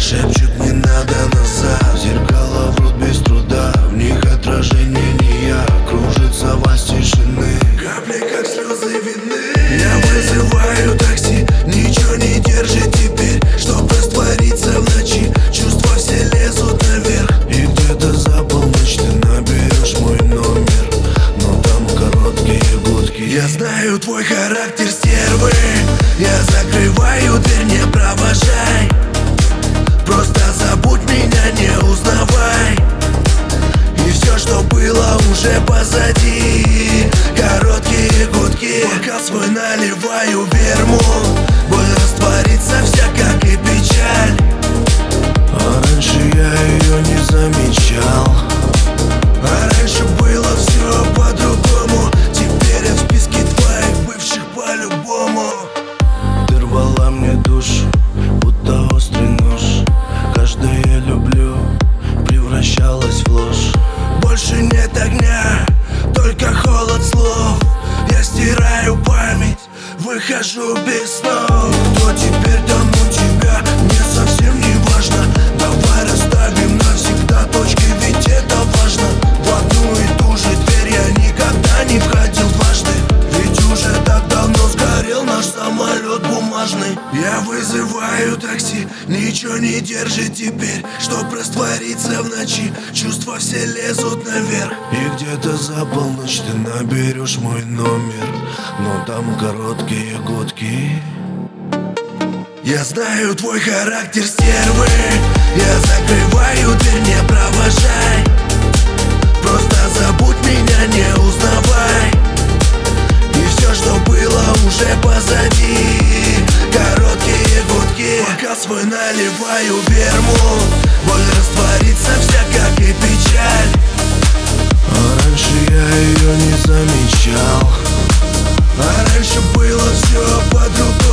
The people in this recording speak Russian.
Шепчут, не надо назад. Зеркала врут без труда, в них отражение не я. Кружится вальс тишины, капли как слезы вины. Я вызываю такси, ничего не держит теперь. Чтоб раствориться в ночи, чувства все лезут наверх. И где-то за полночь ты наберешь мой номер, но там короткие гудки. Я знаю твой характер стервы, я закрываю дверь, не провожай. Просто забудь меня, не узнавай. И все, что было, уже позади. Короткие гудки, бокал свой наливаю вермут. Боль растворится вся, как и печаль. А раньше я ее не замечал. А раньше было все по-другому. Теперь я в списке твоих бывших по-любому. Ты рвала мне душу, будто острый нож. Каждое люблю превращалось в ложь. Больше нет огня, только холод слов. Я стираю память, выхожу без снов. Кто теперь там у тебя, мне совсем не важно. Давай расставим навсегда точки, ведь это важно. В одну и ту же дверь я никогда не входил дважды. Ведь уже так давно сгорел наш самолет бумажный. Я вызываю такси, ничего не держит теперь. Чтоб раствориться в ночи, чувства все лезут наверх. И где-то за полночь ты наберешь мой номер, но там короткие гудки. Я знаю твой характер стервы, я закрываю дверь, не провожай. Просто забудь меня, не узнавай. И все, что было, уже позади. Короткие гудки, бокал свой наливаю вермут. Боль растворится вся, как и печаль. А раньше я ее не замечал. А раньше было все по-другому.